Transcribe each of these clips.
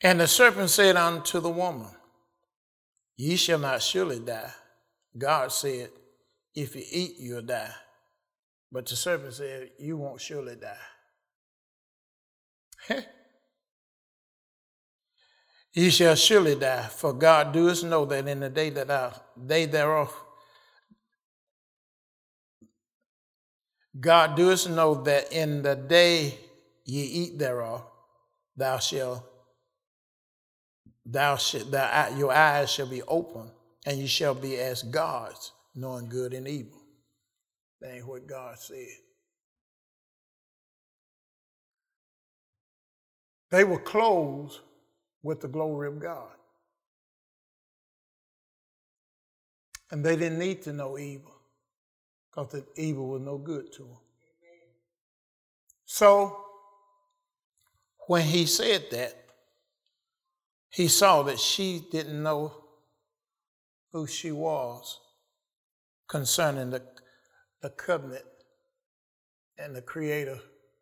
And the serpent said unto the woman, Ye shall not surely die. God said, If you eat, you'll die. But the serpent said, You won't surely die. Ye shall surely die, for God doeth know that in the day thereof, God doeth know that in the day ye eat thereof, your eyes shall be open, and you shall be as gods, knowing good and evil. That ain't what God said. They were clothed with the glory of God. And they didn't need to know evil, because the evil was no good to them. So, when he said that, he saw that she didn't know who she was concerning the covenant and the Creator.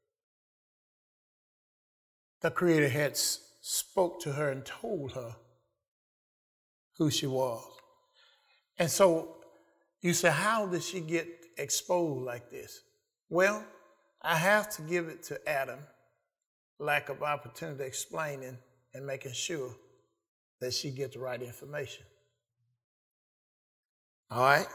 The Creator had spoke to her and told her who she was. And so you say, how did she get exposed like this? Well, I have to give it to Adam, lack of opportunity explaining and making sure that she gets the right information. All right?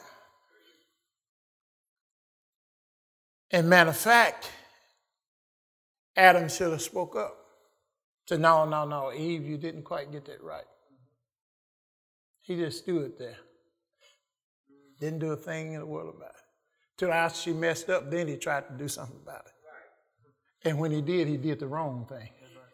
And matter of fact, Adam should have spoke up. Said, no, Eve, you didn't quite get that right. He just stood there. Didn't do a thing in the world about it. Till after she messed up, then he tried to do something about it. And when he did the wrong thing.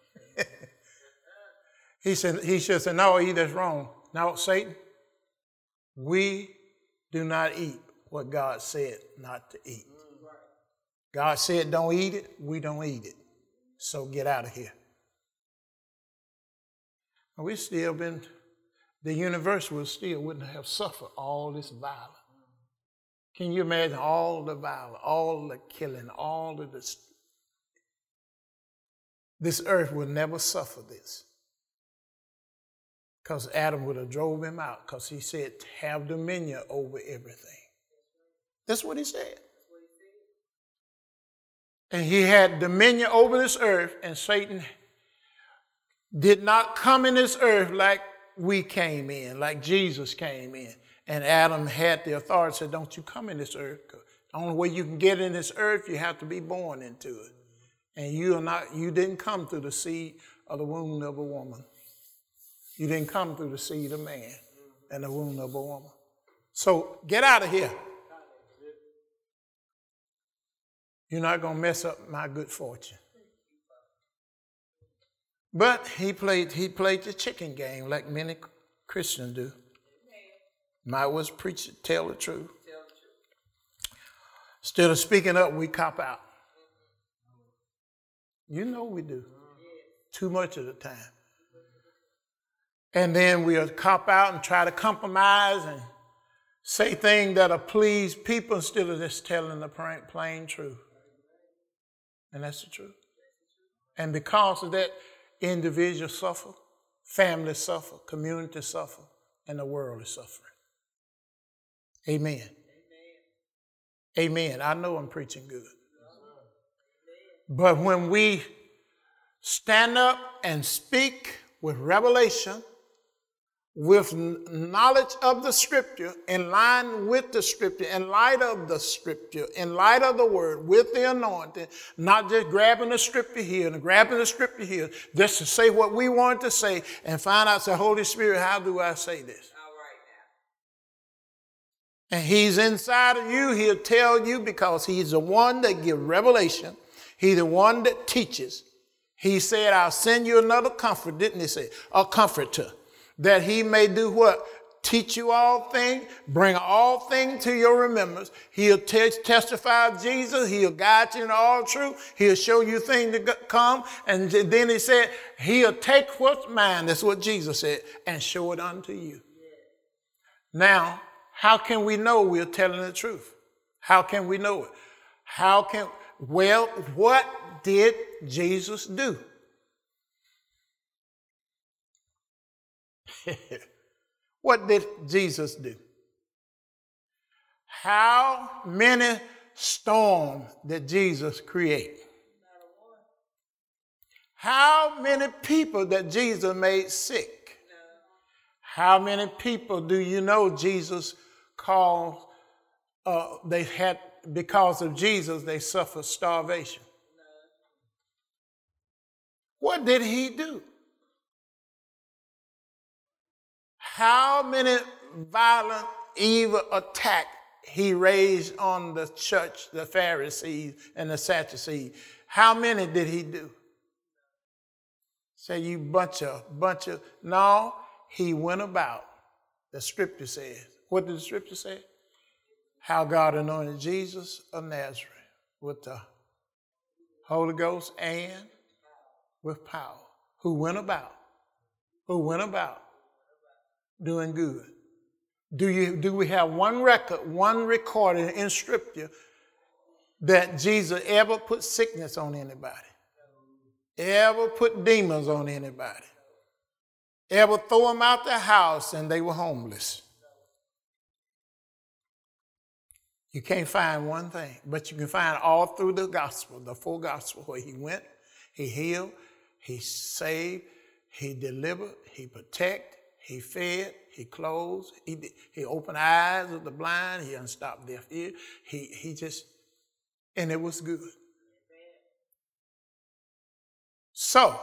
He should have said, no, Eve, that's wrong. No, Satan, we do not eat what God said not to eat. God said don't eat it, we don't eat it. So get out of here. We still the universe wouldn't have suffered all this violence. Can you imagine all the violence, all the killing, all of this? This earth would never suffer this. Because Adam would have drove him out, because he said, have dominion over everything. That's what he said. And he had dominion over this earth, and Satan did not come in this earth like we came in, like Jesus came in. And Adam had the authority, said, don't you come in this earth. The only way you can get in this earth, you have to be born into it. And you didn't come through the seed of the womb of a woman. You didn't come through the seed of man and the womb of a woman. So get out of here. You're not going to mess up my good fortune. But he played the chicken game like many Christians do. Might was preach it, tell the truth. Instead of speaking up, we cop out. You know we do. Too much of the time. And then we'll cop out and try to compromise and say things that'll please people instead of just telling the plain truth. And that's the truth. And because of that, individuals suffer, families suffer, communities suffer, and the world is suffering. Amen. Amen. I know I'm preaching good. But when we stand up and speak with revelation, with knowledge of the Scripture, in line with the Scripture, in light of the Scripture, in light of the Word, with the anointing, not just grabbing the Scripture here and grabbing the Scripture here, just to say what we want to say and find out, say, Holy Spirit, how do I say this? And he's inside of you. He'll tell you, because he's the one that gives revelation. He's the one that teaches. He said, I'll send you another comfort, didn't he say? A comforter. That he may do what? Teach you all things, bring all things to your remembrance. He'll testify of Jesus. He'll guide you in all truth. He'll show you things to come. And then he said, he'll take what's mine, that's what Jesus said, and show it unto you. Now, how can we know we're telling the truth? How can we know it? Well, what did Jesus do? What did Jesus do? How many storms did Jesus create? How many people that Jesus made sick? How many people do you know Jesus called, they had, because of Jesus, they suffered starvation? What did he do? How many violent, evil attacks he raised on the church, the Pharisees and the Sadducees? How many did he do? Say, you bunch of. No, he went about. The scripture says. What did the scripture say? How God anointed Jesus of Nazareth with the Holy Ghost and with power. Who went about doing good. Do we have one record, one recording in scripture that Jesus ever put sickness on anybody? Ever put demons on anybody? Ever throw them out the house and they were homeless? You can't find one thing, but you can find all through the gospel, the full gospel, where he went, he healed, he saved, he delivered, he protected, he fed, he closed, he opened eyes of the blind, he unstopped deaf ears, he just, and it was good. So,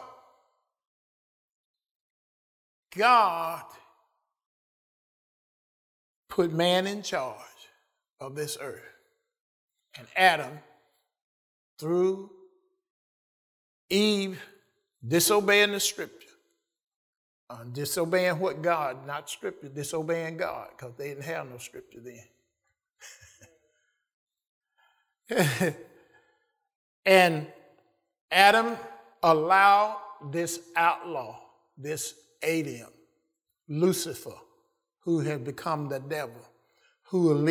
God put man in charge of this earth. And Adam, through Eve disobeying the scripture, disobeying what God, not scripture, disobeying God, because they didn't have no scripture then. And Adam allowed this outlaw, this Adam, Lucifer, who had become the devil, who are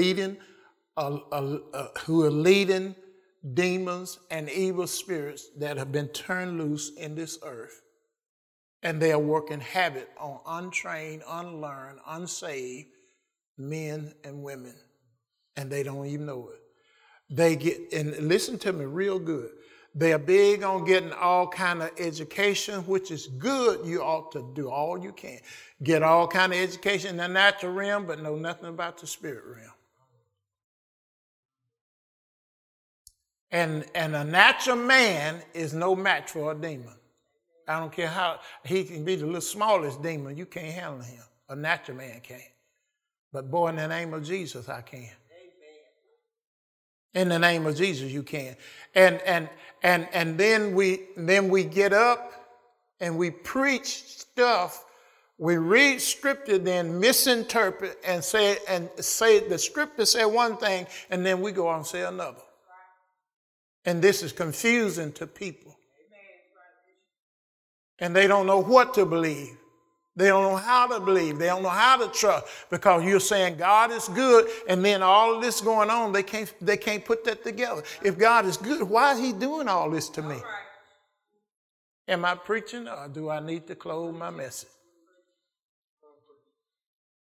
leading demons and evil spirits that have been turned loose in this earth. And they are working havoc on untrained, unlearned, unsaved men and women. And they don't even know it. They get, and listen to me real good, they are big on getting all kind of education, which is good. You ought to do all you can. Get all kind of education in the natural realm, but know nothing about the spirit realm. And a natural man is no match for a demon. I don't care how, he can be the little smallest demon, you can't handle him. A natural man can't. But boy, in the name of Jesus, I can. In the name of Jesus, you can. And then we get up and we preach stuff. We read scripture, then misinterpret and say the scripture said one thing, and then we go on and say another. And this is confusing to people. And they don't know what to believe. They don't know how to believe. They don't know how to trust, because you're saying God is good, and then all of this going on, they can't put that together. If God is good, why is he doing all this to me? Am I preaching, or do I need to close my message?